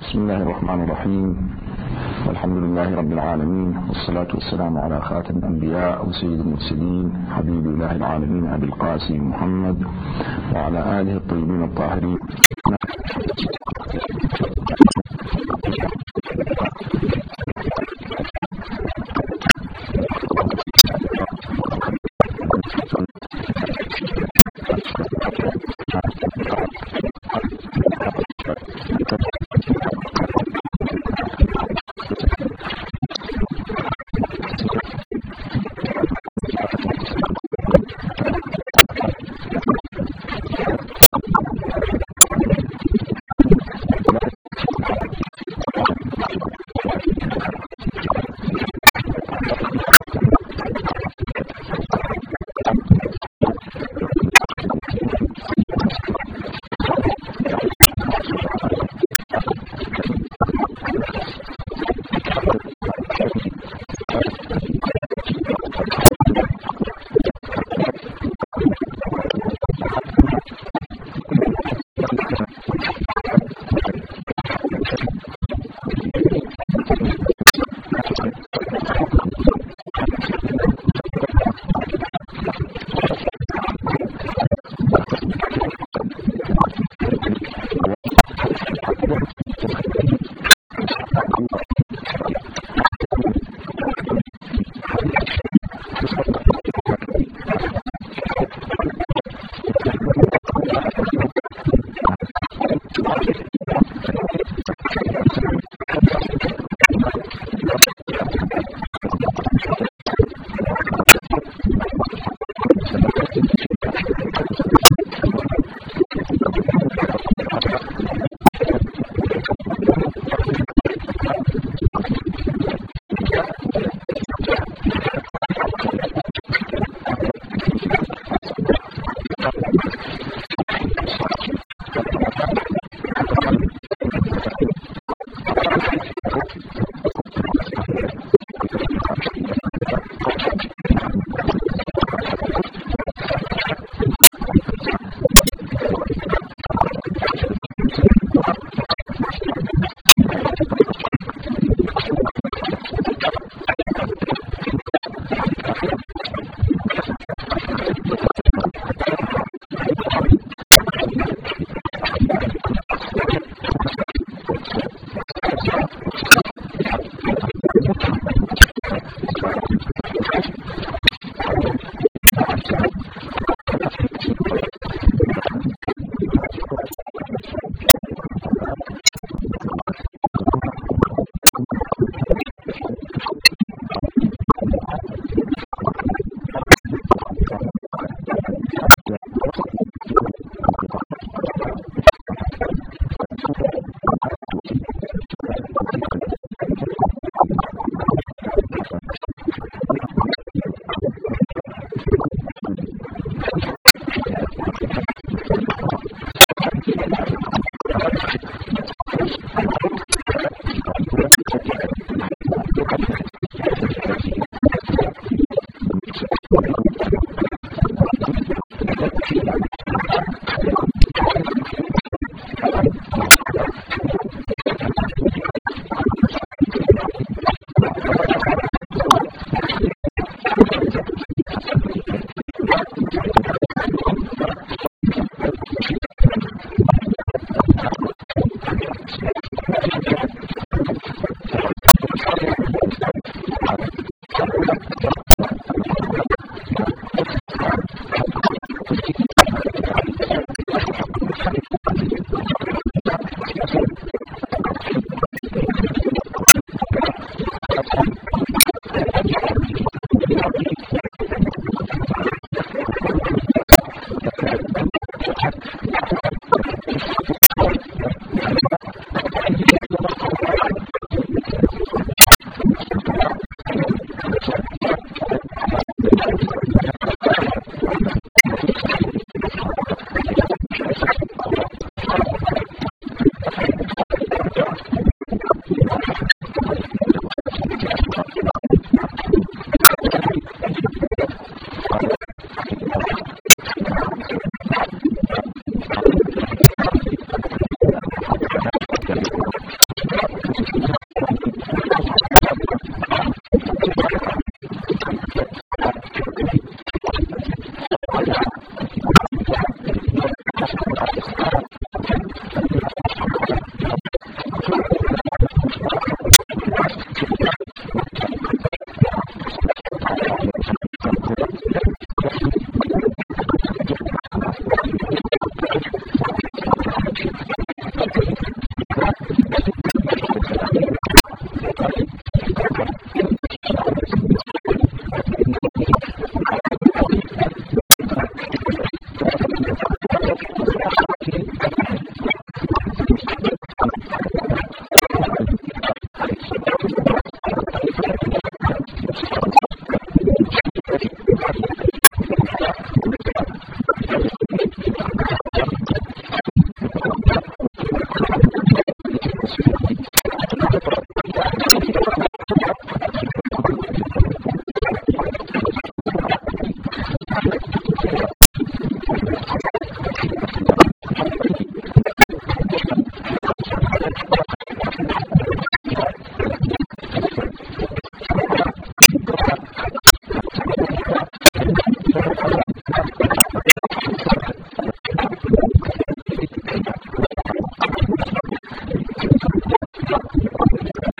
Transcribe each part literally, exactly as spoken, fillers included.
بسم الله الرحمن الرحيم، والحمد لله رب العالمين، والصلاة والسلام على خاتم الأنبياء وسيد المرسلين حبيب الله العالمين أبي القاسم محمد وعلى آله الطيبين الطاهرين.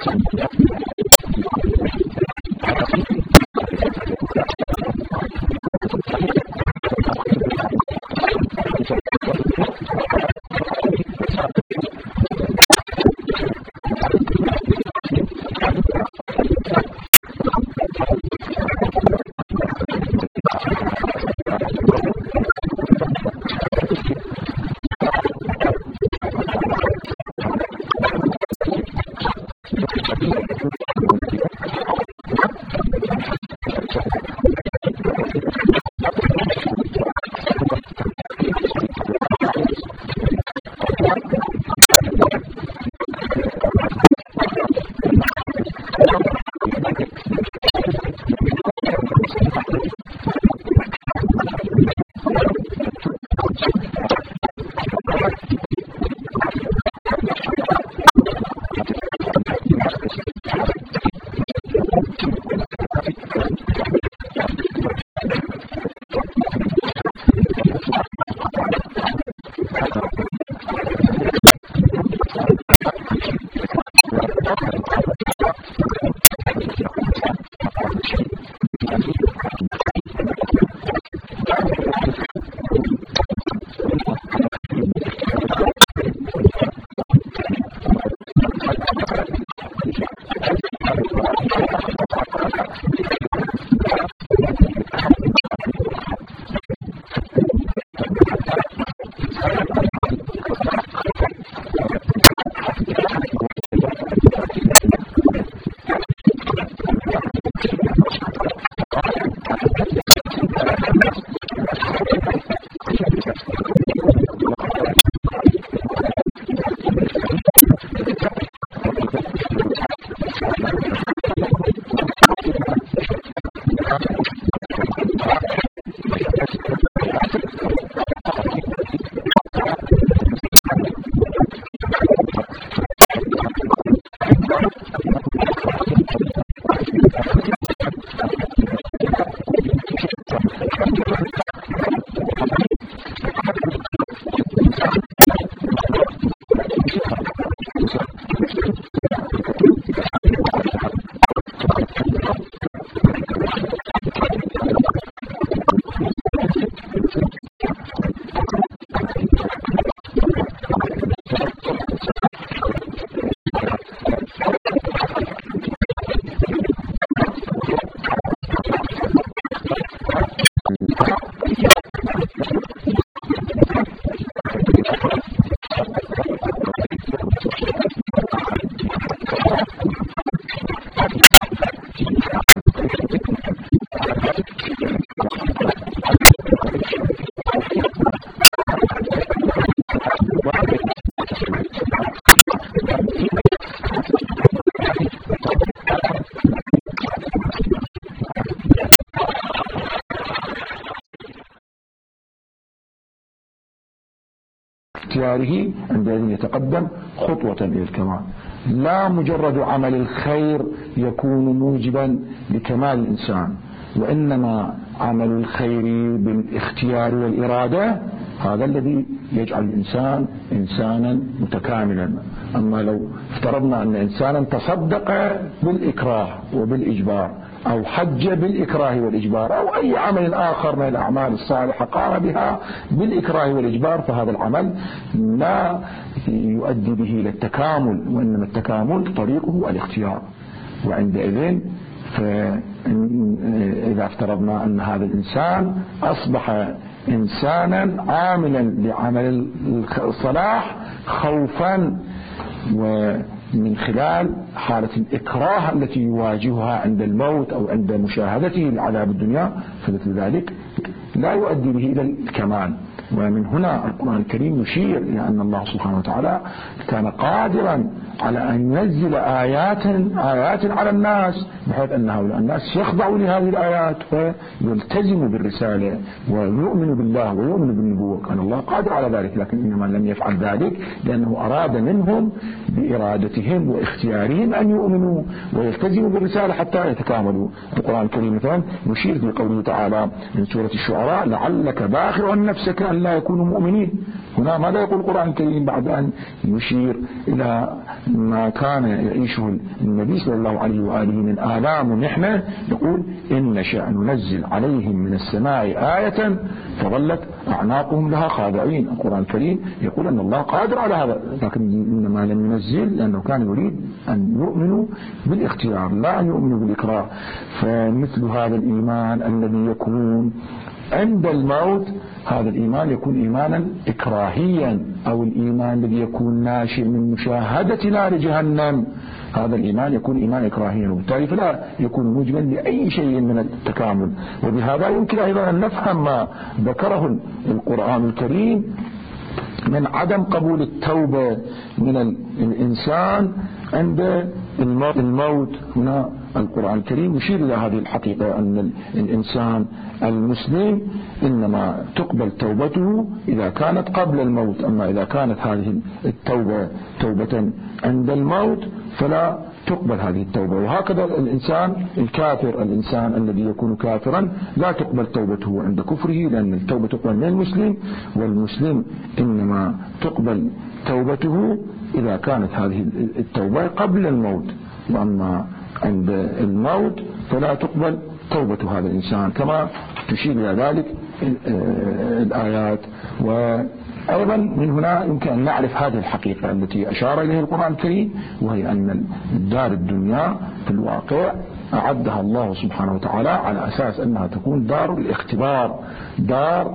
اختياره عندئذ يتقدم خطوة إلى الكمال. لا مجرد عمل الخير يكون موجبا لكمال الإنسان، وإنما عمل الخير بالاختيار والإرادة هذا الذي يجعل الإنسان إنسانا متكاملا. أما لو افترضنا أن إنسانا تصدق بالإكراه وبالإجبار أو حج بالإكراه والإجبار أو أي عمل آخر من الأعمال الصالحة قام بها بالإكراه والإجبار، فهذا العمل لا يؤدي به إلى التكامل، وإنما التكامل طريقه الاختيار. وعندئذ فإذا افترضنا أن هذا الإنسان أصبح إنسانا عاملا لعمل الصلاح خوفا ومن خلال حالة الإكراه التي يواجهها عند الموت أو عند مشاهدته لعذاب الدنيا، فمثل ذلك لا يؤدي به إلى الكمال. ومن هنا القرآن الكريم يشير إلى أن الله سبحانه وتعالى كان قادرا على أن ينزل آيات آيات على الناس بحيث أن هؤلاء الناس يخضعوا لهذه الآيات ويلتزموا بالرسالة ويؤمنوا بالله ويؤمنوا بالنبوة. كان الله قادر على ذلك، لكن إنما لم يفعل ذلك لأنه أراد منهم بإرادتهم واختيارهم أن يؤمنوا ويلتزموا بالرسالة حتى يتكاملوا. القرآن الكريم مثلا يشير في قوله تعالى من سورة الشعراء: لعلك باخع نفسك أن لئلا يكونوا مؤمنين. هنا ماذا يقول القرآن الكريم بعد أن يشير إلى ما كان يعيشه النبي صلى الله عليه وآله من آلام ونحنة؟ يقول إن نشأ ننزل عليهم من السماء آية فظلت أعناقهم لها خاضعين. القرآن الكريم يقول أن الله قادر على هذا، لكن إنما لم ينزل لأنه كان يريد أن يؤمنوا بالاختيار لا أن يؤمنوا بالإكراه. فمثل هذا الإيمان الذي يكون عند الموت، هذا الإيمان يكون إيمانا إكراهيا، أو الإيمان الذي يكون ناشئ من مشاهدة نار جهنم، هذا الإيمان يكون إيمان إكراهيا، وبالتالي فلا يكون موجبا لأي شيء من التكامل. وبهذا يمكن أيضا أن نفهم ما ذكره القرآن الكريم من عدم قبول التوبة من الإنسان عند الموت. هنا القرآن الكريم يشير إلى هذه الحقيقة أن الإنسان المسلم إنما تقبل توبته إذا كانت قبل الموت، أما إذا كانت هذه التوبة توبة عند الموت فلا تقبل هذه التوبة. وهكذا الإنسان الكافر، الإنسان الذي يكون كافرا لا تقبل توبته عند كفره، لأن التوبة تقبل من المسلم، والمسلم إنما تقبل توبته إذا كانت هذه التوبة قبل الموت، وأما عند الموت فلا تقبل توبة هذا الإنسان، كما تشير إلى ذلك الآيات. وأيضا من هنا يمكن أن نعرف هذه الحقيقة التي أشار إليها القرآن الكريم، وهي أن الدار الدنيا في الواقع أعدها الله سبحانه وتعالى على أساس أنها تكون دار الاختبار، دار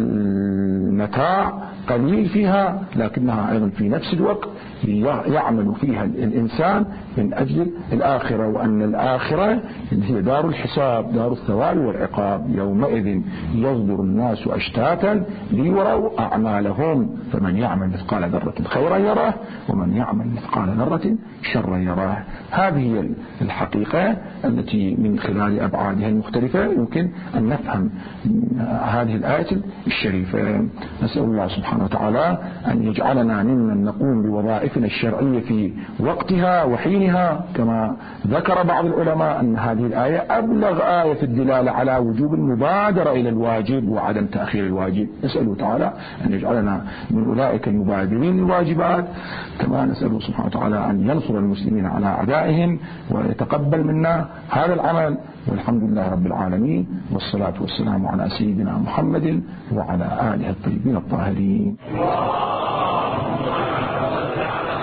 المتاع قليل فيها، لكنها أيضا في نفس الوقت يعمل فيها الإنسان من أجل الآخرة، وأن الآخرة هي دار الحساب، دار الثواب والعقاب. يومئذ يصدر الناس أشتاتا ليروا أعمالهم، فمن يعمل مثقال ذرة خيرا يراه ومن يعمل مثقال ذرة شرا يراه. هذه هي الحقيقة التي من خلال أبعادها المختلفة يمكن أن نفهم هذه الآية الشريفة. نسأل الله سبحانه وتعالى أن يجعلنا ممن نقوم بوظائفنا الشرعية في وقتها وحينها، كما ذكر بعض العلماء أن هذه الآية أبلغ آية في الدلالة على وجوب المبادرة إلى الواجب وعدم تأخير الواجب. نسأله تعالى أن يجعلنا من أولئك المبادرين للواجبات، كما نسأله سبحانه وتعالى أن ينصر المسلمين على أعدائهم ويتقبل منا هذا العمل. والحمد لله رب العالمين، والصلاة والسلام على سيدنا محمد وعلى آله الطيبين الطاهرين.